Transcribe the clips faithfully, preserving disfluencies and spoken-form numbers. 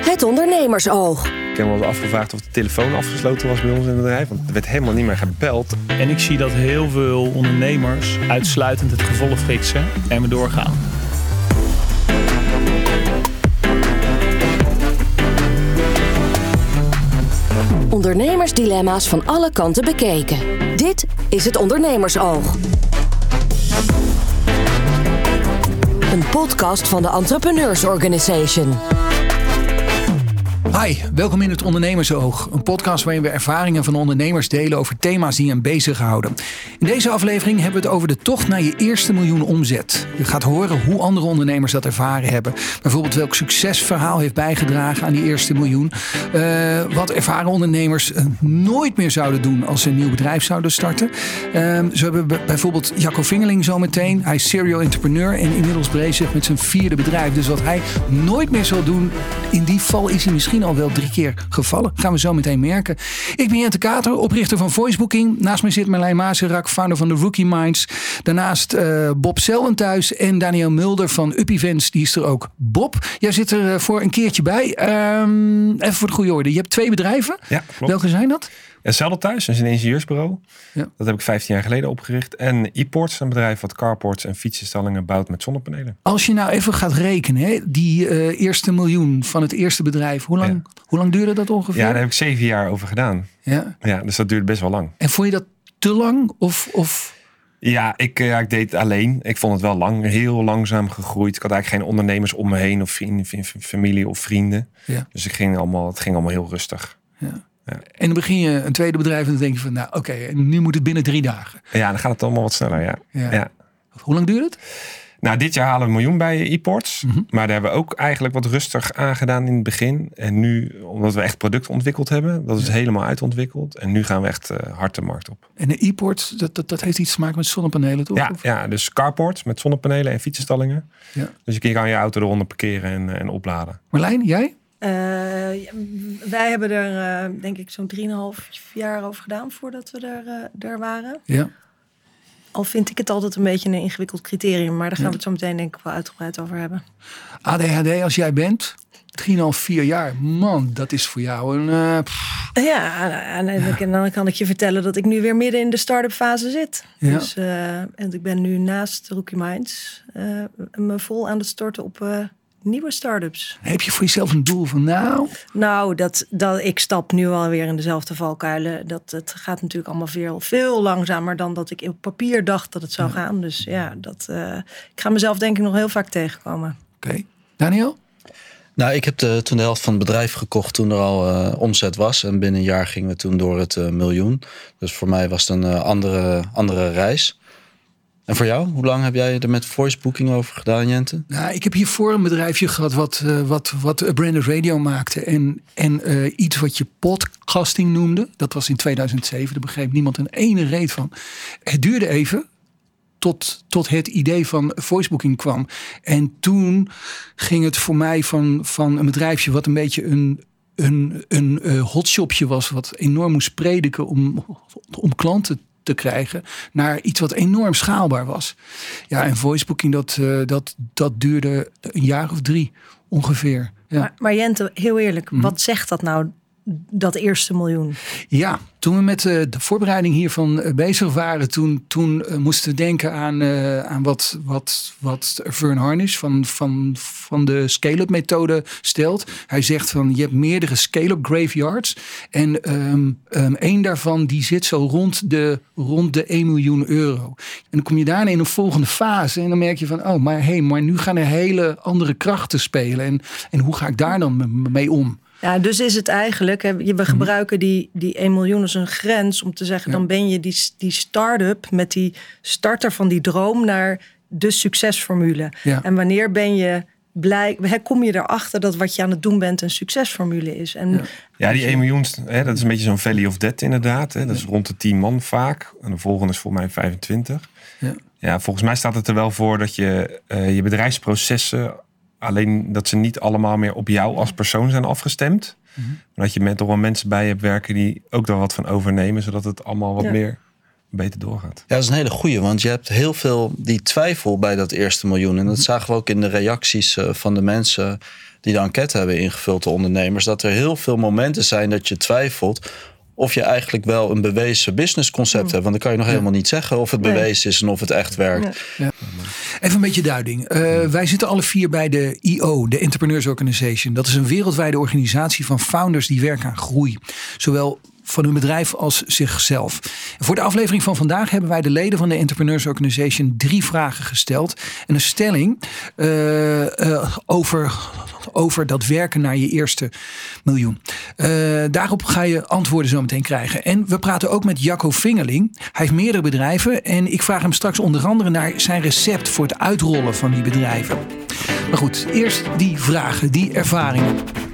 Het ondernemersoog. Ik heb me wel eens afgevraagd of de telefoon afgesloten was bij ons in het bedrijf. Want er werd helemaal niet meer gebeld. En ik zie dat heel veel ondernemers uitsluitend het gevolg fixen en we doorgaan. Ondernemersdilemma's van alle kanten bekeken. Dit is het Ondernemersoog. Een podcast van de Entrepreneurs Organization. Hi, welkom in het Ondernemersoog. Een podcast waarin we ervaringen van ondernemers delen over thema's die hen bezighouden. In deze aflevering hebben we het over de tocht naar je eerste miljoen omzet. Je gaat horen hoe andere ondernemers dat ervaren hebben. Bijvoorbeeld welk succesverhaal heeft bijgedragen aan die eerste miljoen. Uh, wat ervaren ondernemers uh, nooit meer zouden doen als ze een nieuw bedrijf zouden starten. Uh, zo hebben we bijvoorbeeld Jacco Vingeling zo meteen. Hij is serial entrepreneur en inmiddels bezig met zijn vierde bedrijf. Dus wat hij nooit meer zal doen, in die val is hij misschien al wel drie keer gevallen. Gaan we zo meteen merken. Ik ben Jente Kater, oprichter van Voicebooking. Naast mij zit Marlijn Mazerak, founder van de Rookie Minds. Daarnaast uh, Bob Selwyn thuis en Daniel Mulder van Up Events. Die is er ook. Bob, jij zit er uh, voor een keertje bij. Um, even voor de goede orde. Je hebt twee bedrijven. Ja, klopt. Welke zijn dat? Zelden thuis, dat is een ingenieursbureau. Ja. Dat heb ik vijftien jaar geleden opgericht. En e-ports, een bedrijf wat carports en fietsinstallingen bouwt met zonnepanelen. Als je nou even gaat rekenen, hè, die uh, eerste miljoen van het eerste bedrijf. Hoe lang, ja. hoe lang duurde dat ongeveer? Ja, daar heb ik zeven jaar over gedaan. Ja. Ja, dus dat duurde best wel lang. En vond je dat te lang? Of... of... Ja, ik, ja, ik deed het alleen. Ik vond het wel lang, heel langzaam gegroeid. Ik had eigenlijk geen ondernemers om me heen of vrienden, familie of vrienden. Ja. Dus ik ging allemaal, het ging allemaal heel rustig. Ja. Ja. En dan begin je een tweede bedrijf en dan denk je van, nou oké, okay, nu moet het binnen drie dagen. Ja, dan gaat het allemaal wat sneller, ja. ja. ja. Hoe lang duurt het? Nou, dit jaar halen we een miljoen bij e-ports. Mm-hmm. Maar daar hebben we ook eigenlijk wat rustig aangedaan in het begin. En nu, omdat we echt product ontwikkeld hebben, dat is ja. helemaal uitontwikkeld. En nu gaan we echt uh, hard de markt op. En de e-ports, dat, dat, dat heeft iets te maken met zonnepanelen, toch? Ja, ja, dus carports met zonnepanelen en fietsinstallingen. Ja. Dus je kan je auto eronder parkeren en, en opladen. Marlijn, jij? Uh, wij hebben er uh, denk ik zo'n drieënhalf jaar over gedaan voordat we er, uh, er waren. Ja. Al vind ik het altijd een beetje een ingewikkeld criterium, maar daar gaan ja. we het zo meteen denk ik wel uitgebreid over hebben. A D H D als jij bent, drieënhalf, vier jaar, man, dat is voor jou een... Uh, ja, en, en, ja. en dan kan ik je vertellen dat ik nu weer midden in de start-up fase zit. Ja. Dus, uh, en ik ben nu naast Rookie Minds uh, me vol aan het storten op... Uh, nieuwe start-ups. Heb je voor jezelf een doel van nou? Nou, dat, dat, ik stap nu alweer in dezelfde valkuilen. Dat, het gaat natuurlijk allemaal veel, veel langzamer dan dat ik op papier dacht dat het zou ja. gaan. Dus ja, dat, uh, ik ga mezelf denk ik nog heel vaak tegenkomen. Oké. Okay. Daniel? Nou, ik heb de, toen de helft van het bedrijf gekocht toen er al uh, omzet was. En binnen een jaar gingen we toen door het uh, miljoen. Dus voor mij was het een uh, andere, andere reis. En voor jou, hoe lang heb jij er met Voicebooking over gedaan, Jente? Nou, ik heb hiervoor een bedrijfje gehad wat, uh, wat, wat branded radio maakte. En, en uh, iets wat je podcasting noemde. Dat was in tweeduizend zeven, daar begreep niemand een ene reet van. Het duurde even tot, tot het idee van Voicebooking kwam. En toen ging het voor mij van, van een bedrijfje wat een beetje een... een, een uh, hotshopje was, wat enorm moest prediken om, om klanten te te krijgen naar iets wat enorm schaalbaar was. Ja, en Voicebooking, dat, uh, dat, dat duurde een jaar of drie ongeveer. Ja. Maar, maar Jente, heel eerlijk, mm. wat zegt dat nou, dat eerste miljoen? Ja, toen we met uh, de voorbereiding hiervan uh, bezig waren, toen, toen uh, moesten we denken aan, uh, aan wat, wat, wat Vern Harnish van, van, van de scale-up methode stelt. Hij zegt van, je hebt meerdere scale-up graveyards en um, um, één daarvan die zit zo rond de, rond de één miljoen euro. En dan kom je daarna in een volgende fase en dan merk je van, oh, maar hé, hey, maar nu gaan er hele andere krachten spelen. En, en hoe ga ik daar dan mee om? Ja, dus is het eigenlijk, we gebruiken die, die één miljoen als een grens om te zeggen, ja. dan ben je die, die start-up met die starter van die droom naar de succesformule. Ja. En wanneer ben je blij, kom je erachter dat wat je aan het doen bent een succesformule is. En ja. ja, die één miljoen, hè, dat is een beetje zo'n valley of death inderdaad. Hè. Dat is rond de tien man vaak. En de volgende is voor mij vijfentwintig. Ja. Ja, volgens mij staat het er wel voor dat je uh, je bedrijfsprocessen, alleen dat ze niet allemaal meer op jou als persoon zijn afgestemd. Mm-hmm. Maar dat je met toch wel mensen bij hebt werken die ook daar wat van overnemen, zodat het allemaal wat ja. meer beter doorgaat. Ja, dat is een hele goeie, want je hebt heel veel die twijfel bij dat eerste miljoen. En dat zagen we ook in de reacties uh, van de mensen. die de enquête hebben ingevuld, de ondernemers, dat er heel veel momenten zijn dat je twijfelt of je eigenlijk wel een bewezen businessconcept mm. hebt. Want dan kan je nog ja. helemaal niet zeggen of het nee. bewezen is en of het echt werkt. Ja. Ja. Even een beetje duiding. Uh, wij zitten alle vier bij de I O, de Entrepreneurs Organization. Dat is een wereldwijde organisatie van founders die werken aan groei. Zowel van hun bedrijf als zichzelf. Voor de aflevering van vandaag hebben wij de leden van de Entrepreneurs Organization drie vragen gesteld. En een stelling uh, uh, over, over dat werken naar je eerste miljoen. Uh, daarop ga je antwoorden zo meteen krijgen. En we praten ook met Jacco Vingerling. Hij heeft meerdere bedrijven. En ik vraag hem straks onder andere naar zijn recept voor het uitrollen van die bedrijven. Maar goed, eerst die vragen, die ervaringen.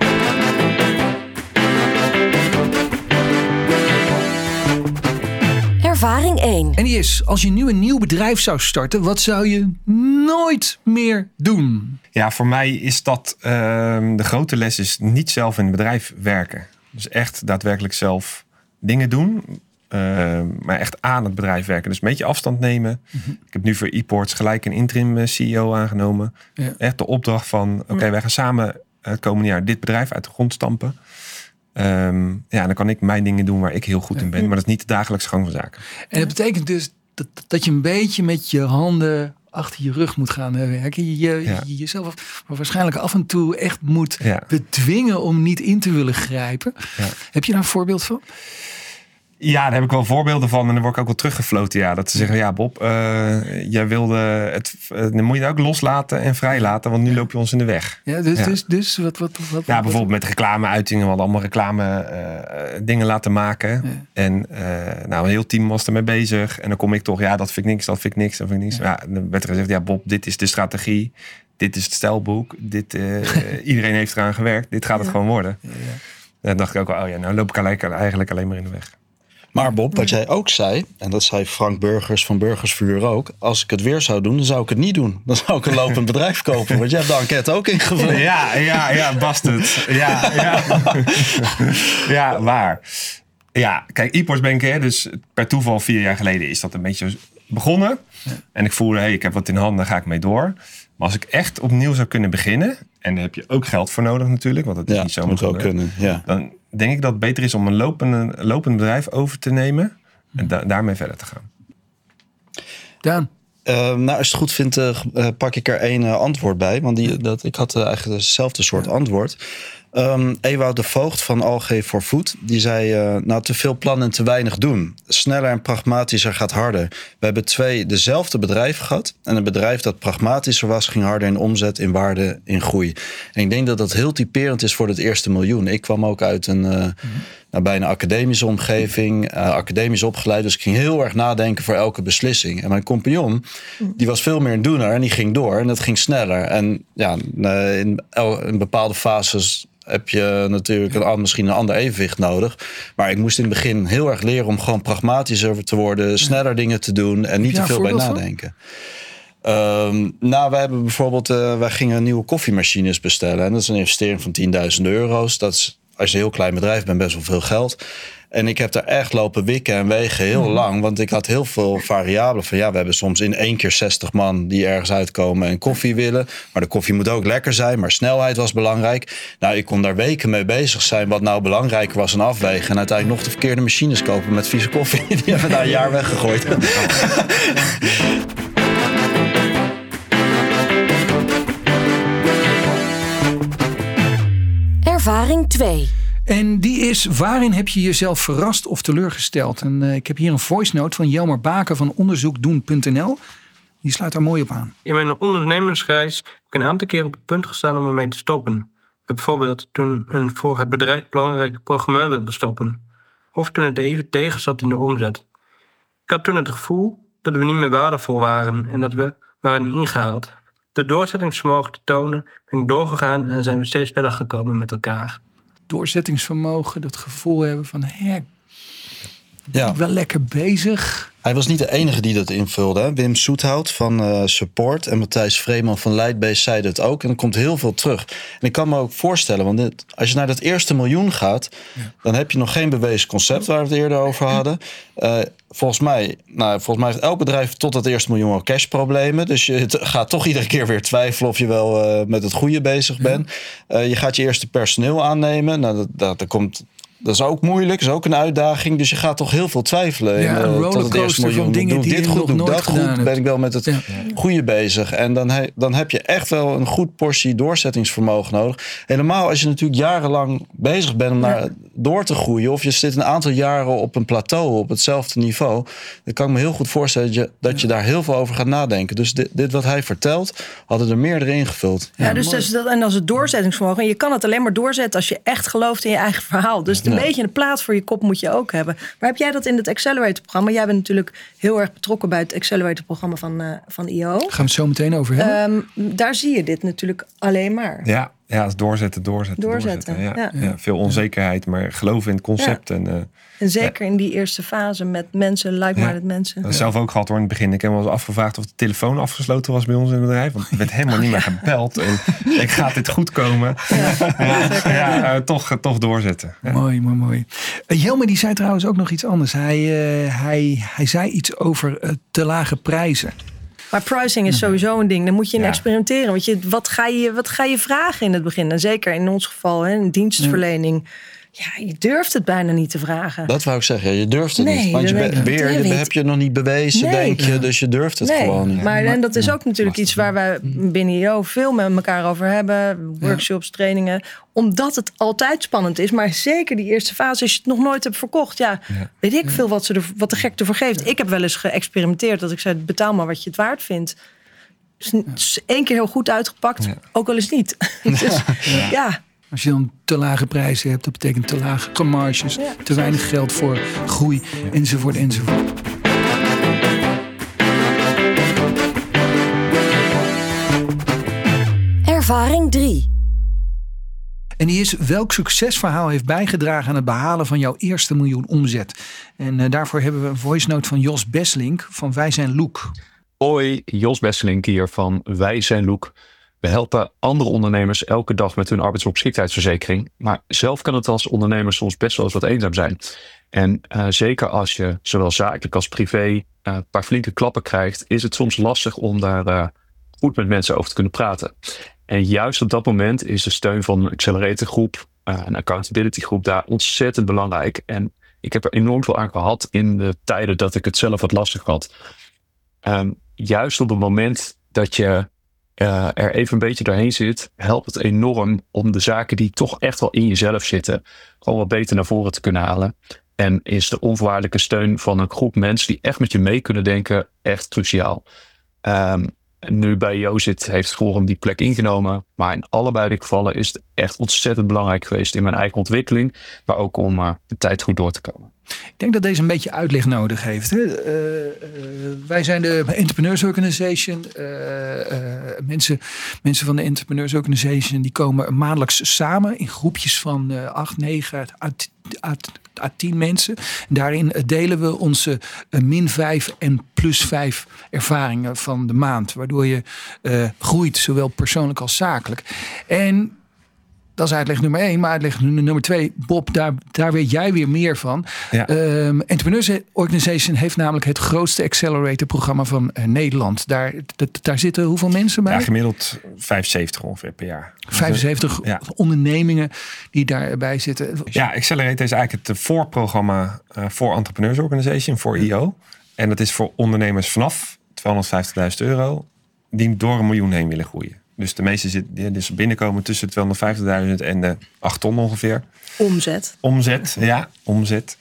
Ervaring één. En die is, als je nu een nieuw bedrijf zou starten, wat zou je nooit meer doen? Ja, voor mij is dat uh, de grote les is niet zelf in het bedrijf werken. Dus echt daadwerkelijk zelf dingen doen, uh, maar echt aan het bedrijf werken. Dus een beetje afstand nemen. Mm-hmm. Ik heb nu voor ePorts gelijk een interim C E O aangenomen. Ja. Echt de opdracht van, oké, okay, wij gaan samen het komende jaar dit bedrijf uit de grond stampen. Um, ja, dan kan ik mijn dingen doen waar ik heel goed in ben. Maar dat is niet de dagelijkse gang van zaken. En dat betekent dus dat, dat je een beetje met je handen achter je rug moet gaan werken. Je, je, ja. je jezelf waarschijnlijk af en toe echt moet ja. bedwingen om niet in te willen grijpen. Ja. Heb je daar een voorbeeld van? Ja, daar heb ik wel voorbeelden van. En dan word ik ook wel teruggefloten. Ja, dat ze zeggen, ja Bob, uh, jij wilde het, uh, dan moet je het ook loslaten en vrijlaten. Want nu loop je ons in de weg. Ja, dus, ja. dus, dus wat, wat, wat? Ja, bijvoorbeeld met reclameuitingen. We hadden allemaal reclame uh, dingen laten maken. Ja. En uh, nou, een heel team was ermee bezig. En dan kom ik toch, ja, dat vind ik niks, dat vind ik niks, dat vind ik niks. Ja. Ja, dan werd er gezegd, ja Bob, dit is de strategie. Dit is het stijlboek. Dit, uh, iedereen heeft eraan gewerkt. Dit gaat het ja. gewoon worden. Ja, ja. Dan dacht ik ook, oh ja, nou loop ik eigenlijk alleen maar in de weg. Maar Bob, wat jij ook zei, en dat zei Frank Burgers van Burgersvuur ook, als ik het weer zou doen, dan zou ik het niet doen. Dan zou ik een lopend bedrijf kopen, want jij hebt de enquête ook ingevuld. Ja, ja, ja, bastard. Ja, ja. Ja, waar. Ja, kijk, ePorts banken, dus per toeval vier jaar geleden is dat een beetje begonnen. En ik voelde, hey, ik heb wat in handen, daar ga ik mee door. Maar als ik echt opnieuw zou kunnen beginnen, en daar heb je ook geld voor nodig natuurlijk, want het is ja, niet zo moet ook kunnen. Ja. Dan denk ik dat het beter is om een lopende, lopend bedrijf over te nemen en da- daarmee verder te gaan. Daan? Uh, nou, als je het goed vindt, uh, pak ik er één uh, antwoord bij. Want die, dat, ik had uh, eigenlijk hetzelfde soort antwoord. Um, Ewout de Voogd van Algae for Food, die zei, uh, nou, te veel plannen en te weinig doen. Sneller en pragmatischer gaat harder. We hebben twee dezelfde bedrijven gehad. En een bedrijf dat pragmatischer was, ging harder in omzet, in waarde, in groei. En ik denk dat dat heel typerend is voor het eerste miljoen. Ik kwam ook uit een uh, mm-hmm. nou, bijna academische omgeving, uh, academisch opgeleid. Dus ik ging heel erg nadenken voor elke beslissing. En mijn compagnon, die was veel meer een doener en die ging door. En dat ging sneller. En ja, in, in bepaalde fases heb je natuurlijk een, misschien een ander evenwicht nodig. Maar ik moest in het begin heel erg leren om gewoon pragmatischer te worden, sneller dingen te doen en niet te veel bij nadenken. Um, nou, wij hebben bijvoorbeeld, uh, wij gingen nieuwe koffiemachines bestellen. En dat is een investering van tienduizend euro's. Dat is, als je een heel klein bedrijf bent, best wel veel geld. En ik heb daar echt lopen wikken en wegen heel lang. Want ik had heel veel variabelen van, ja, we hebben soms in één keer zestig man die ergens uitkomen en koffie willen. Maar de koffie moet ook lekker zijn, maar snelheid was belangrijk. Nou, ik kon daar weken mee bezig zijn wat nou belangrijker was en afwegen. En uiteindelijk nog de verkeerde machines kopen met vieze koffie. Die hebben we na een jaar weggegooid. Ervaring twee. En die is, waarin heb je jezelf verrast of teleurgesteld? En uh, ik heb hier een voice note van Jelmer Baken van onderzoekdoen punt n l. Die sluit daar mooi op aan. In mijn ondernemersreis heb ik een aantal keer op het punt gestaan om ermee te stoppen. Ik heb bijvoorbeeld toen een voor het bedrijf belangrijke programmeur wilde stoppen. Of toen het even tegen zat in de omzet. Ik had toen het gevoel dat we niet meer waardevol waren en dat we waren ingehaald. De doorzettingsvermogen te tonen ben ik doorgegaan en zijn we steeds verder gekomen met elkaar. Doorzettingsvermogen, dat gevoel hebben van, hè, Ja. Wel lekker bezig. Hij was niet de enige die dat invulde. Hè? Wim Soethout van uh, Support en Matthijs Vreeman van Lightbase zeiden het ook. En er komt heel veel terug. En ik kan me ook voorstellen, want dit, als je naar dat eerste miljoen gaat... Ja. dan heb je nog geen bewezen concept waar we het eerder over hadden. Uh, volgens mij, nou, volgens mij heeft elk bedrijf tot dat eerste miljoen al cashproblemen. Dus je gaat toch iedere keer weer twijfelen of je wel uh, met het goede bezig bent. Uh, je gaat je eerste personeel aannemen. Nou, dat, dat, dat komt... Dat is ook moeilijk, dat is ook een uitdaging. Dus je gaat toch heel veel twijfelen. Ja, in, uh, tot het eerste miljoen. Dingen doe die dit je goed, nog doe nooit dat goed. hebt. Ben ik wel met het ja. goede bezig. En dan, he, dan heb je echt wel een goed portie doorzettingsvermogen nodig. Helemaal als je natuurlijk jarenlang bezig bent om naar ja. door te groeien. Of je zit een aantal jaren op een plateau, op hetzelfde niveau. Dan kan ik me heel goed voorstellen dat je, dat je ja. daar heel veel over gaat nadenken. Dus dit, dit wat hij vertelt, hadden er meerdere ingevuld. Ja, ja dus, dus dat, en als het doorzettingsvermogen. En je kan het alleen maar doorzetten als je echt gelooft in je eigen verhaal. Dus het een ja. beetje een plaats voor je kop moet je ook hebben. Maar heb jij dat in het Accelerator-programma? Jij bent natuurlijk heel erg betrokken bij het Accelerator-programma van, uh, van I O. Gaan we het zo meteen over hebben. Um, daar zie je dit natuurlijk alleen maar. Ja, ja het is doorzetten, doorzetten, doorzetten. doorzetten. Ja, ja. Ja, veel onzekerheid, maar geloven in het concept. Ja. En, uh, en zeker ja. in die eerste fase met mensen, like-minded ja. mensen. Dat heb zelf ook gehad hoor in het begin. Ik heb wel eens afgevraagd of de telefoon afgesloten was bij ons in het bedrijf. Want er werd helemaal niet meer gebeld. En ik ga dit goed komen. Ja, ja, ja uh, toch, toch doorzetten. Ja. Mooi, mooi, mooi. Uh, Jelmer die zei trouwens ook nog iets anders. Hij, uh, hij, hij zei iets over uh, te lage prijzen. Maar pricing is sowieso een ding. Daar moet je in ja. experimenteren. Want je, wat, ga je, wat ga je vragen in het begin? En zeker in ons geval, hè, een dienstverlening. Ja. Ja, je durft het bijna niet te vragen. Dat wou ik zeggen. Ja, je durft het nee, niet. Want je be- weer je, heb je nog niet bewezen, nee. denk je. Dus je durft het nee. gewoon niet. Maar en dat is ook natuurlijk iets waar wij binnen I O veel met elkaar over hebben. Workshops, trainingen. Omdat het altijd spannend is. Maar zeker die eerste fase, als je het nog nooit hebt verkocht. Ja, ja. weet ik veel wat, ze er, wat de gek ervoor geeft. Ik heb wel eens geëxperimenteerd. Dat ik zei, betaal maar wat je het waard vindt. Dus één keer heel goed uitgepakt. Ja. Ook wel eens niet. dus, ja. ja. Als je dan te lage prijzen hebt, dat betekent te lage marges, ja, te weinig geld voor groei, ja. enzovoort, enzovoort. Ervaring drie. En die is welk succesverhaal heeft bijgedragen aan het behalen van jouw eerste miljoen omzet. En uh, daarvoor hebben we een voice note van Jos Besselink van Wij Zijn Loek. Hoi, Jos Besselink hier van Wij Zijn Loek. We helpen andere ondernemers elke dag met hun arbeidsongeschiktheidsverzekering. Maar zelf kan het als ondernemer soms best wel eens wat eenzaam zijn. En uh, zeker als je zowel zakelijk als privé uh, een paar flinke klappen krijgt, is het soms lastig om daar uh, goed met mensen over te kunnen praten. En juist op dat moment is de steun van een accelerator groep, uh, een accountability groep daar ontzettend belangrijk. En ik heb er enorm veel aan gehad in de tijden dat ik het zelf wat lastig had. Um, juist op het moment dat je Uh, er even een beetje doorheen zit, helpt het enorm om de zaken die toch echt wel in jezelf zitten, gewoon wat beter naar voren te kunnen halen. En is de onvoorwaardelijke steun van een groep mensen die echt met je mee kunnen denken echt cruciaal. Um, nu bij Jo zit, heeft Forum die plek ingenomen. Maar in allebei de gevallen is het echt ontzettend belangrijk geweest in mijn eigen ontwikkeling, maar ook om uh, de tijd goed door te komen. Ik denk dat deze een beetje uitleg nodig heeft. Hè? Uh, uh, wij zijn de Entrepreneurs Organization. Uh, uh, mensen, mensen van de Entrepreneurs Organization die komen maandelijks samen in groepjes van uh, acht, negen, uit, uit, uit tien mensen. Daarin delen we onze uh, min vijf en plus vijf ervaringen van de maand. Waardoor je uh, groeit, zowel persoonlijk als zakelijk. En dat is uitleg nummer één. Maar uitleg nummer twee, Bob, daar, daar weet jij weer meer van. Ja. Um, Entrepreneurs Organization heeft namelijk het grootste accelerator-programma van uh, Nederland. Daar, d- daar zitten hoeveel mensen bij? Ja, gemiddeld vijfenzeventig ongeveer per jaar. vijfenzeventig ja. ondernemingen die daarbij zitten. Ja, Accelerator is eigenlijk het voorprogramma uh, voor Entrepreneurs Organization, voor I O. En dat is voor ondernemers vanaf tweehonderdvijftigduizend euro die door een miljoen heen willen groeien. Dus de meeste zitten, die dus binnenkomen tussen tweehonderdvijftigduizend en de acht ton ongeveer. Omzet. Omzet, ja, omzet.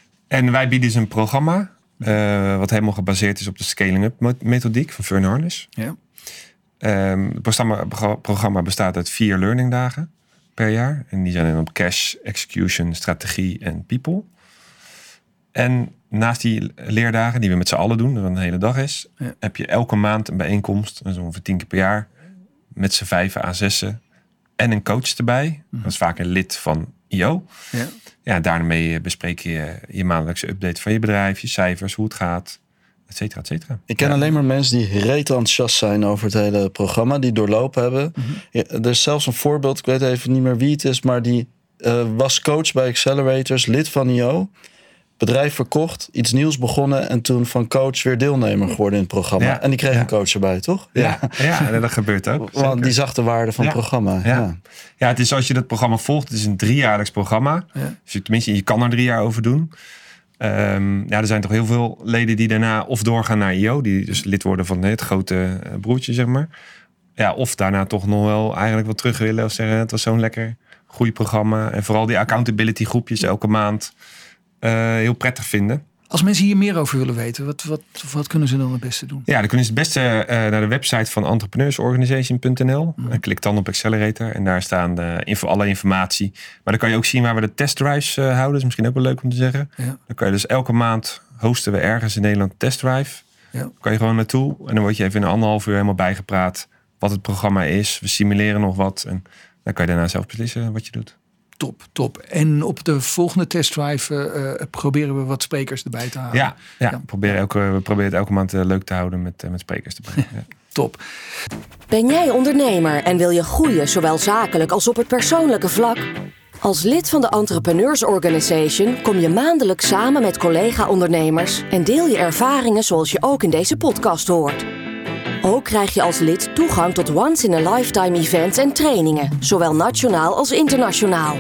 En wij bieden dus een programma uh, wat helemaal gebaseerd is op de scaling-up methodiek van Fern Harnish. Ja. Um, het programma, programma bestaat uit vier learning dagen per jaar. En die zijn dan op cash, execution, strategie en people. En naast die leerdagen, die we met z'n allen doen, dat een hele dag is, ja. heb je elke maand een bijeenkomst, zo ongeveer tien keer per jaar, met z'n vijven à zessen en een coach erbij. Mm-hmm. Dat is vaak een lid van I O. Ja. Ja, daarmee bespreek je je maandelijkse update van je bedrijf, je cijfers, hoe het gaat, et cetera, et cetera. Ik ken ja. alleen maar mensen die reet enthousiast zijn over het hele programma, die doorlopen hebben. Mm-hmm. Ja, er is zelfs een voorbeeld, ik weet even niet meer wie het is, maar die uh, was coach bij Accelerators, lid van I O. Bedrijf verkocht, iets nieuws begonnen en toen van coach weer deelnemer geworden in het programma. Ja, en die kreeg ja. een coach erbij, toch? Ja, ja. ja dat gebeurt ook. Want zeker. Die zag de waarde van ja. het programma. Ja. Ja. ja, het is als je dat programma volgt, het is een driejaarlijks programma. Ja. Dus je, tenminste, je kan er drie jaar over doen. Um, ja, er zijn toch heel veel leden die daarna of doorgaan naar I O, die dus lid worden van het grote broertje, zeg maar. Ja, of daarna toch nog wel eigenlijk wat terug willen of zeggen, het was zo'n lekker groeiprogramma. En vooral die accountability groepjes elke maand. Uh, heel prettig vinden. Als mensen hier meer over willen weten, wat, wat, wat kunnen ze dan het beste doen? Ja, dan kunnen ze het beste uh, naar de website van entrepreneursorganisation punt n l. Mm. En klik dan op Accelerator en daar staan de info, alle informatie. Maar dan kan je ook zien waar we de testdrives uh, houden. Dat is misschien ook wel leuk om te zeggen. Ja. Dan kan je dus elke maand hosten we ergens in Nederland een testdrive. Ja. Dan kan je gewoon naartoe en dan word je even in een anderhalf uur helemaal bijgepraat wat het programma is. We simuleren nog wat en dan kan je daarna zelf beslissen wat je doet. Top, top. En op de volgende testdrive uh, proberen we wat sprekers erbij te halen. Ja, ja, ja. Probeer elke, we proberen het elke maand uh, leuk te houden met, uh, met sprekers erbij. Ja. Top. Ben jij ondernemer en wil je groeien, zowel zakelijk als op het persoonlijke vlak? Als lid van de Entrepreneurs Organization kom je maandelijks samen met collega-ondernemers en deel je ervaringen zoals je ook in deze podcast hoort. Ook krijg je als lid toegang tot once-in-a-lifetime events en trainingen, zowel nationaal als internationaal.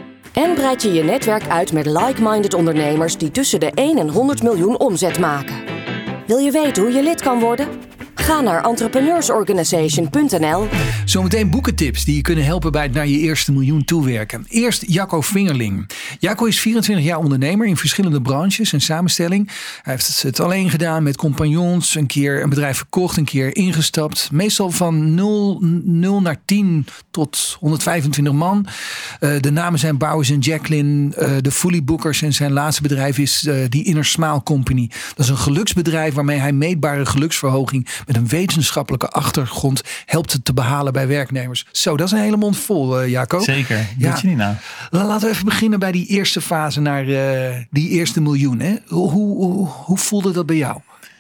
En breid je je netwerk uit met like-minded ondernemers die tussen de één en honderd miljoen omzet maken. Wil je weten hoe je lid kan worden? Ga naar entrepreneursorganisation punt n l. Zometeen boekentips die je kunnen helpen bij het naar je eerste miljoen toewerken. Eerst Jacco Vingerling. Jacco is vierentwintig jaar ondernemer in verschillende branches en samenstelling. Hij heeft het alleen gedaan met compagnons, een keer een bedrijf verkocht, een keer ingestapt. Meestal van nul naar tien tot honderdvijfentwintig man. Uh, de namen zijn Bouwers en Jacqueline, uh, de Fully Bookers en zijn laatste bedrijf is uh, die Inner Smile Company. Dat is een geluksbedrijf waarmee hij meetbare geluksverhoging met een wetenschappelijke achtergrond helpt het te behalen bij werknemers. Zo, dat is een hele mond vol, uh, Jacco. Zeker, doet ja. je niet na. Laten we even beginnen bij die eerste fase naar uh, die eerste miljoen. Hè? Hoe, hoe, hoe voelde dat bij jou?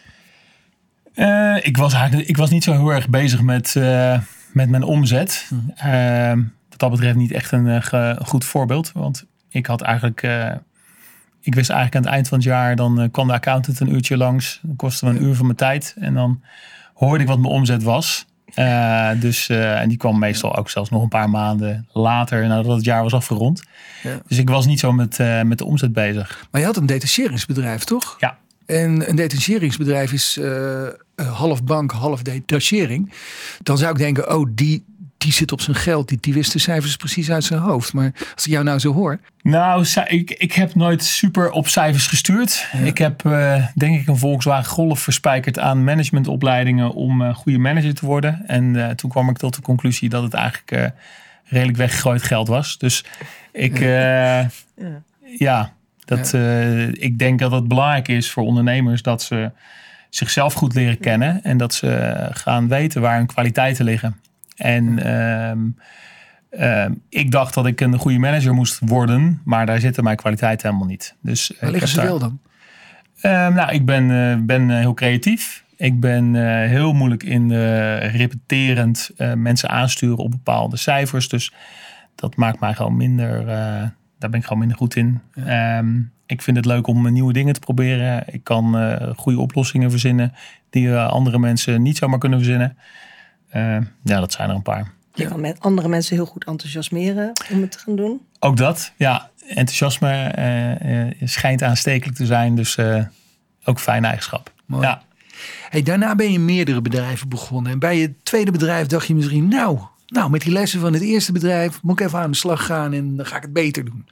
Uh, ik, was eigenlijk, ik was niet zo heel erg bezig met, uh, met mijn omzet. Mm-hmm. Uh, wat dat betreft niet echt een uh, goed voorbeeld. Want ik had eigenlijk... Uh, Ik wist eigenlijk aan het eind van het jaar, dan uh, kwam de accountant een uurtje langs. Dan kostte me een uur van mijn tijd. En dan hoorde ik wat mijn omzet was. Uh, dus, uh, en die kwam meestal ook zelfs nog een paar maanden later, nadat het jaar was afgerond. Ja. Dus ik was niet zo met, uh, met de omzet bezig. Maar je had een detacheringsbedrijf, toch? Ja. En een detacheringsbedrijf is uh, half bank, half detachering. Dan zou ik denken, oh, die... die zit op zijn geld. Die, die wist de cijfers precies uit zijn hoofd. Maar als ik jou nou zo hoor... Nou, ik, ik heb nooit super op cijfers gestuurd. Ja. Ik heb uh, denk ik een Volkswagen Golf verspijkerd aan managementopleidingen om uh, goede manager te worden. En uh, toen kwam ik tot de conclusie dat het eigenlijk uh, redelijk weggegooid geld was. Dus ik, uh, ja. ja, dat, ja. Uh, ik denk dat het belangrijk is voor ondernemers dat ze zichzelf goed leren kennen. En dat ze gaan weten waar hun kwaliteiten liggen. En uh, uh, ik dacht dat ik een goede manager moest worden, maar daar zitten mijn kwaliteiten helemaal niet. Dus, waar liggen ze daar... wel dan? Uh, nou, ik ben, uh, ben uh, heel creatief. Ik ben uh, heel moeilijk in uh, repeterend uh, mensen aansturen op bepaalde cijfers. Dus dat maakt mij gewoon minder, uh, daar ben ik gewoon minder goed in. Ja. Um, ik vind het leuk om nieuwe dingen te proberen. Ik kan uh, goede oplossingen verzinnen die uh, andere mensen niet zomaar kunnen verzinnen. Uh, ja, dat zijn er een paar. Je kan met andere mensen heel goed enthousiasmeren om het te gaan doen. Ook dat, ja. Enthousiasme uh, uh, schijnt aanstekelijk te zijn. Dus uh, ook een fijne eigenschap. Mooi. Ja. Hey, daarna ben je meerdere bedrijven begonnen. En bij je tweede bedrijf dacht je misschien... nou, nou, met die lessen van het eerste bedrijf... moet ik even aan de slag gaan en dan ga ik het beter doen.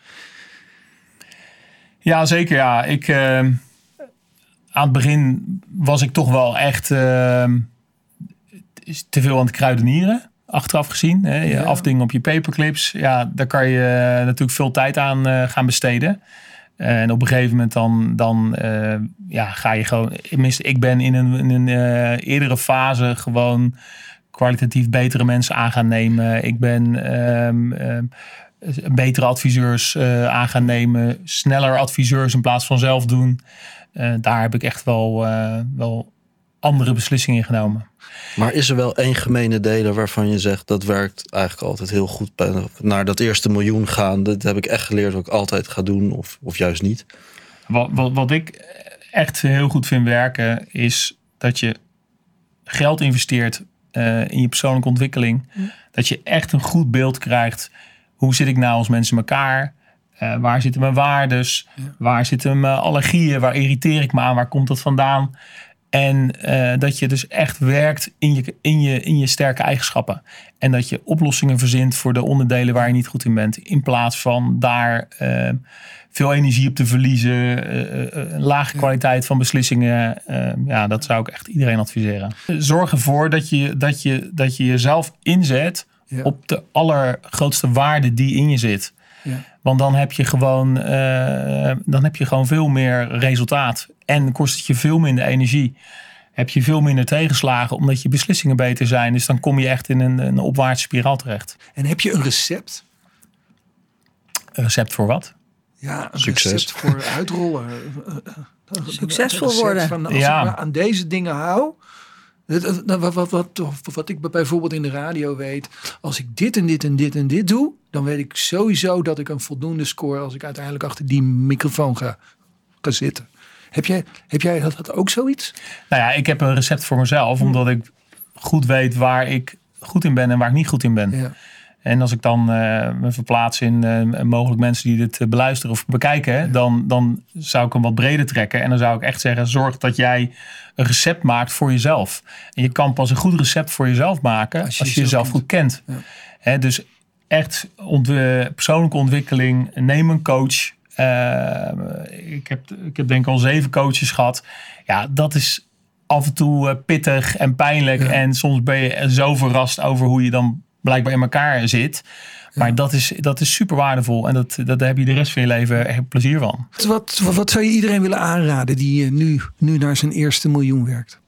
Ja, zeker. Ja. Ik, uh, aan het begin was ik toch wel echt... Uh, te veel aan het kruidenieren, achteraf gezien. Hè. Ja. Afdingen op je paperclips. Ja, daar kan je uh, natuurlijk veel tijd aan uh, gaan besteden. Uh, en op een gegeven moment dan, dan uh, ja, ga je gewoon... Tenminste, ik ben in een, in een uh, eerdere fase gewoon kwalitatief betere mensen aan gaan nemen. Ik ben um, um, betere adviseurs uh, aan gaan nemen. Sneller adviseurs in plaats van zelf doen. Uh, daar heb ik echt wel, uh, wel andere beslissingen in genomen. Maar is er wel één gemene deler waarvan je zegt... dat werkt eigenlijk altijd heel goed bij naar dat eerste miljoen gaan? Dat heb ik echt geleerd wat ik altijd ga doen of, of juist niet. Wat, wat, wat ik echt heel goed vind werken... is dat je geld investeert uh, in je persoonlijke ontwikkeling. Mm. Dat je echt een goed beeld krijgt. Hoe zit ik nou als mensen in elkaar? Uh, waar zitten mijn waardes? Ja. Waar zitten mijn allergieën? Waar irriteer ik me aan? Waar komt dat vandaan? En uh, dat je dus echt werkt in je, in, je, in je sterke eigenschappen. En dat je oplossingen verzint voor de onderdelen waar je niet goed in bent. In plaats van daar uh, veel energie op te verliezen. Uh, uh, een lage kwaliteit van beslissingen. Uh, ja, dat zou ik echt iedereen adviseren. Zorg ervoor dat je, dat je, dat je jezelf inzet ja. op de allergrootste waarde die in je zit. Ja. Want dan heb je gewoon, uh, dan heb je gewoon veel meer resultaat. En kost het je veel minder energie. Heb je veel minder tegenslagen omdat je beslissingen beter zijn. Dus dan kom je echt in een, een opwaartse spiraal terecht. En heb je een recept? Een recept voor wat? Ja, een Succes. recept voor uitrollen. Succesvol worden. Van, als ja. ik me aan deze dingen hou... Wat, wat, wat, wat ik bijvoorbeeld in de radio weet. Als ik dit en dit en dit en dit doe. Dan weet ik sowieso dat ik een voldoende score. Als ik uiteindelijk achter die microfoon ga, ga zitten. Heb jij, heb jij dat, dat ook zoiets? Nou ja, ik heb een recept voor mezelf. Omdat ik goed weet waar ik goed in ben en waar ik niet goed in ben. Ja. En als ik dan uh, me verplaats in uh, mogelijk mensen die dit uh, beluisteren of bekijken. Ja. Dan, dan zou ik hem wat breder trekken. En dan zou ik echt zeggen, zorg dat jij een recept maakt voor jezelf. En je kan pas een goed recept voor jezelf maken als je, als je jezelf kent. goed kent. Ja. He, dus echt ont- persoonlijke ontwikkeling. Neem een coach. Uh, ik, heb, ik heb denk ik al zeven coaches gehad. Ja, dat is af en toe uh, pittig en pijnlijk. Ja. En soms ben je zo verrast over hoe je dan blijkbaar in elkaar zit. Maar ja. dat, is, dat is super waardevol. En dat, dat, daar heb je de rest van je leven echt plezier van. Wat, wat, wat zou je iedereen willen aanraden die nu, nu naar zijn eerste miljoen werkt?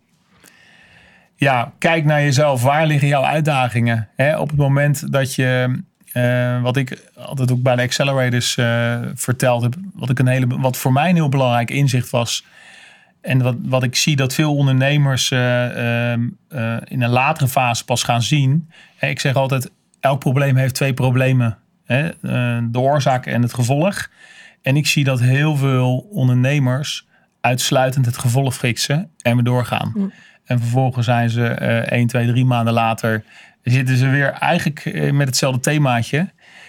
Ja, kijk naar jezelf. Waar liggen jouw uitdagingen? He, op het moment dat je... Uh, wat ik altijd ook bij de accelerators uh, verteld heb. Wat, ik een hele, wat voor mij een heel belangrijk inzicht was. En wat, wat ik zie dat veel ondernemers uh, uh, uh, in een latere fase pas gaan zien. Hè, ik zeg altijd, elk probleem heeft twee problemen. Hè? Uh, de oorzaak en het gevolg. En ik zie dat heel veel ondernemers uitsluitend het gevolg fixen en weer doorgaan. Mm. En vervolgens zijn ze uh, één, twee, drie maanden later... zitten ze weer eigenlijk uh, met hetzelfde themaatje.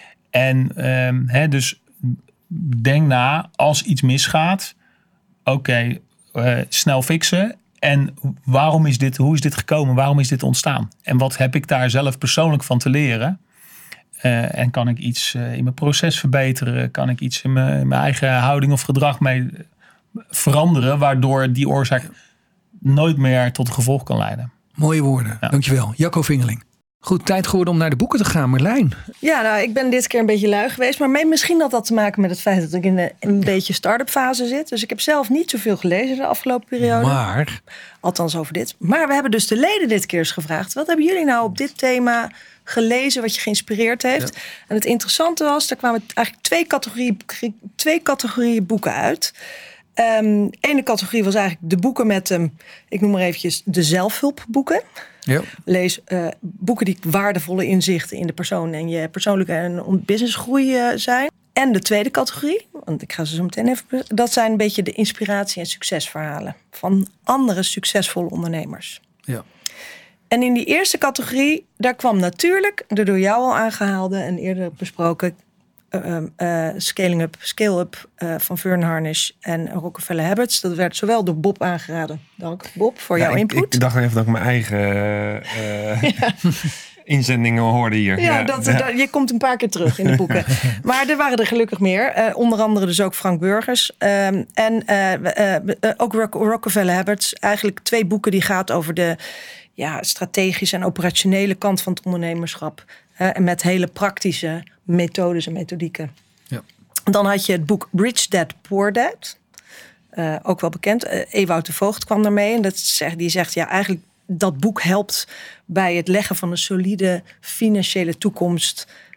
En um, hè, dus denk na, als iets misgaat... Oké, okay, uh, snel fixen. En waarom is dit, hoe is dit gekomen? Waarom is dit ontstaan? En wat heb ik daar zelf persoonlijk van te leren? Uh, en kan ik iets uh, in mijn proces verbeteren? Kan ik iets in mijn, in mijn eigen houding of gedrag mee veranderen... waardoor die oorzaak nooit meer tot een gevolg kan leiden? Mooie woorden, ja. Dankjewel. Jacco Vingeling. Goed, tijd geworden om naar de boeken te gaan. Marlijn. Ja, nou, ik ben dit keer een beetje lui geweest. Maar misschien had dat te maken met het feit dat ik in een, een beetje start-up fase zit. Dus ik heb zelf niet zoveel gelezen de afgelopen periode. Maar? Althans over dit. Maar we hebben dus de leden dit keer eens gevraagd. Wat hebben jullie nou op dit thema gelezen wat je geïnspireerd heeft? Ja. En het interessante was, er kwamen eigenlijk twee categorieën, twee categorieën boeken uit. Um, ene categorie was eigenlijk de boeken met, um, ik noem maar eventjes, de zelfhulpboeken. Ja. Lees uh, boeken die waardevolle inzichten in de persoon en je persoonlijke en businessgroei uh, zijn. En de tweede categorie, want ik ga ze zo meteen even... dat zijn een beetje de inspiratie- en succesverhalen van andere succesvolle ondernemers. Ja. En in die eerste categorie, daar kwam natuurlijk de door jou al aangehaalde en eerder besproken Uh, uh, Scaling Up, Scale Up uh, van Vern Harnish en Rockefeller Habits. Dat werd zowel door Bob aangeraden. Dank Bob voor ja, jouw ik, input. Ik dacht even dat ik mijn eigen uh, ja. inzendingen hoorde hier. Ja, ja. Dat, ja. Dat, je komt een paar keer terug in de boeken. Maar er waren er gelukkig meer. Uh, onder andere dus ook Frank Burgers. Um, en uh, uh, uh, ook Rock, Rockefeller Habits. Eigenlijk twee boeken die gaat over de ja, strategische en operationele kant van het ondernemerschap. Uh, en met hele praktische methodes en methodieken. Ja. Dan had je het boek Rich Dad, Poor Dad. Uh, ook wel bekend. Uh, Ewout de Voogd kwam daarmee. En dat zegt, die zegt, ja, eigenlijk dat boek helpt bij het leggen van een solide financiële toekomst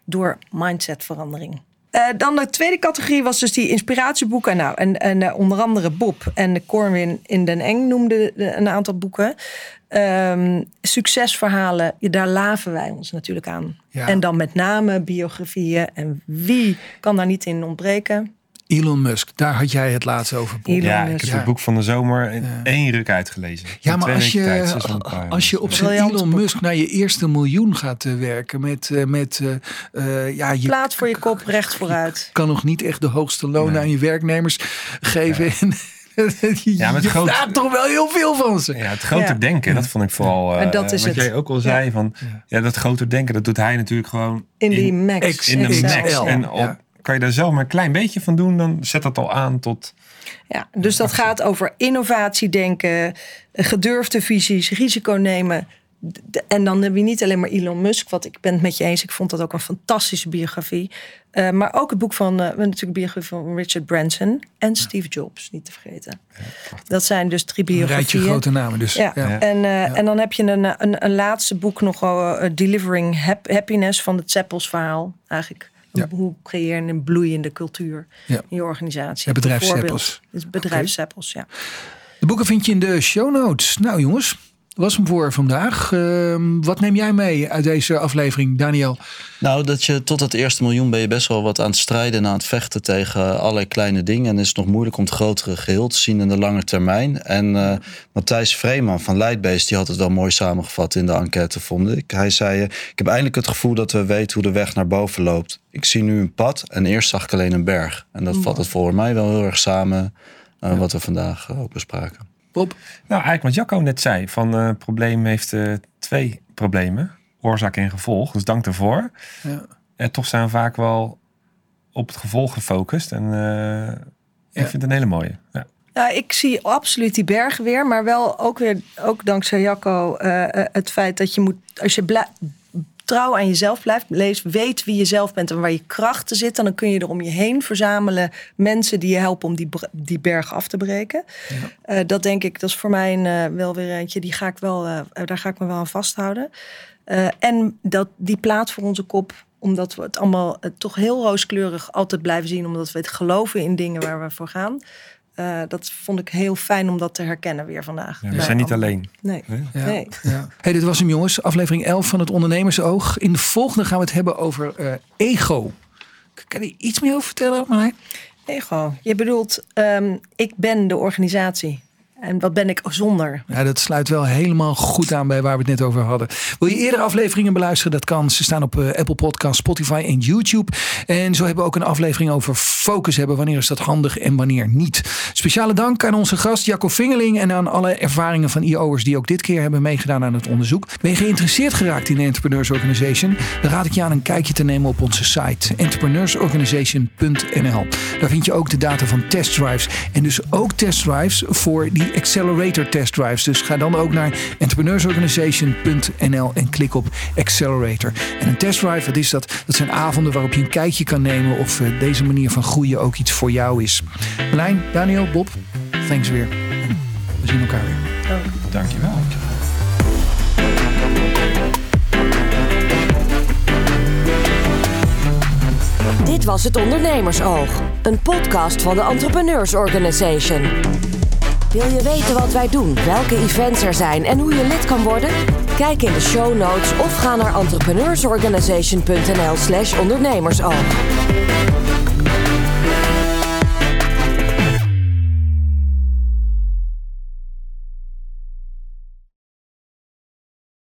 door mindsetverandering. Uh, dan de tweede categorie was dus die inspiratieboeken. Nou, en, en uh, onder andere Bob en Corwin in Den Eng noemden een aantal boeken. Um, succesverhalen, daar laven wij ons natuurlijk aan. Ja. En dan met name biografieën. En wie kan daar niet in ontbreken? Elon Musk, daar had jij het laatst over. Bob. Ja, ik heb ja. het boek van de zomer in ja. één ruk uitgelezen. Ja, maar als je, tijd, als je op zijn Elon boek. Musk naar je eerste miljoen gaat uh, werken met... Uh, met uh, uh, ja, je plaat voor je kop, recht vooruit. Kan nog niet echt de hoogste lonen nee. aan je werknemers geven. Ja. Ja, maar het groot... vraagt toch wel heel veel van ze. Ja, het groter ja. denken, dat vond ik vooral... Uh, dat is wat het. jij ook al zei. Ja. Van, ja, dat groter denken, dat doet hij natuurlijk gewoon... In die max. In de max. Ja. En op, ja. kan je daar zelf maar een klein beetje van doen, dan zet dat al aan tot... Ja, dus dat gaat over innovatie denken, gedurfde visies, risico nemen. En dan heb je niet alleen maar Elon Musk, wat ik ben het met je eens. Ik vond dat ook een fantastische biografie. Uh, maar ook het boek van, uh, natuurlijk de biografie van Richard Branson en Steve Jobs, niet te vergeten. Ja, dat zijn dus drie biografieën. Een rijtje grote namen dus. Ja. Ja. En, uh, ja. en dan heb je een, een, een laatste boek nog, uh, Delivering Happiness van het Zappels verhaal. Eigenlijk, ja. hoe creëer je een bloeiende cultuur ja. in je organisatie. Het bedrijf Zappels. Het bedrijf Zappels, ja. De boeken vind je in de show notes. Nou jongens, was hem voor vandaag. Uh, wat neem jij mee uit deze aflevering, Daniel? Nou, dat je tot het eerste miljoen ben je best wel wat aan het strijden en aan het vechten tegen allerlei kleine dingen. En het is nog moeilijk om het grotere geheel te zien in de lange termijn. En uh, Matthijs Vreeman van Leidbeest, die had het wel mooi samengevat in de enquête, vond ik. Hij zei, uh, ik heb eindelijk het gevoel dat we weten hoe de weg naar boven loopt. Ik zie nu een pad en eerst zag ik alleen een berg. En dat vat het volgens mij wel heel erg samen uh, ja. wat we vandaag uh, ook bespraken. Bob? Nou, eigenlijk wat Jacco net zei. Van uh, het probleem heeft uh, twee problemen. Oorzaak en gevolg. Dus dank daarvoor. Ja. En toch zijn we vaak wel op het gevolg gefocust. En uh, ja. ik vind het een hele mooie. Ja. Ja, ik zie absoluut die bergen weer. Maar wel ook weer, ook dankzij Jacco, uh, uh, het feit dat je moet... Als je blij, trouw aan jezelf blijft, lees, weet wie je zelf bent en waar je krachten zitten, dan kun je er om je heen verzamelen mensen die je helpen om die, die berg af te breken. Ja. Uh, dat denk ik, dat is voor mij een, uh, wel weer eentje, die ga ik wel, uh, daar ga ik me wel aan vasthouden. Uh, en dat, die plaat voor onze kop, omdat we het allemaal uh, toch heel rooskleurig altijd blijven zien, omdat we het geloven in dingen waar we voor gaan. Uh, dat vond ik heel fijn om dat te herkennen weer vandaag. Ja, we zijn niet alleen. Nee. Ja. nee. Ja. Hey, dit was hem jongens. Aflevering elf van het Ondernemersoog. In de volgende gaan we het hebben over uh, ego. Kan je iets meer over vertellen? Maar... Ego. Je bedoelt, um, ik ben de organisatie. En wat ben ik zonder? Ja, dat sluit wel helemaal goed aan bij waar we het net over hadden. Wil je eerdere afleveringen beluisteren? Dat kan. Ze staan op uh, Apple Podcasts, Spotify en YouTube. En zo hebben we ook een aflevering over focus hebben. Wanneer is dat handig en wanneer niet? Speciale dank aan onze gast Jacco Vingeling en aan alle ervaringen van I O'ers die ook dit keer hebben meegedaan aan het onderzoek. Ben je geïnteresseerd geraakt in de Entrepreneurs Organization? Dan raad ik je aan een kijkje te nemen op onze site entrepreneurs organisation punt n l. Daar vind je ook de data van testdrives. En dus ook testdrives voor die Accelerator Test Drives. Dus ga dan ook naar entrepreneurs organisation punt n l en klik op Accelerator. En een testdrive, wat is dat? Dat zijn avonden waarop je een kijkje kan nemen of uh, deze manier van groeien ook iets voor jou is. Marlijn, Daniel, Bob, thanks weer. En we zien elkaar weer. Oh. Dankjewel. Dit was het Ondernemersoog. Een podcast van de Entrepreneurs Organization. Wil je weten wat wij doen, welke events er zijn en hoe je lid kan worden? Kijk in de show notes of ga naar entrepreneursorganisation punt n l slash ondernemersoog.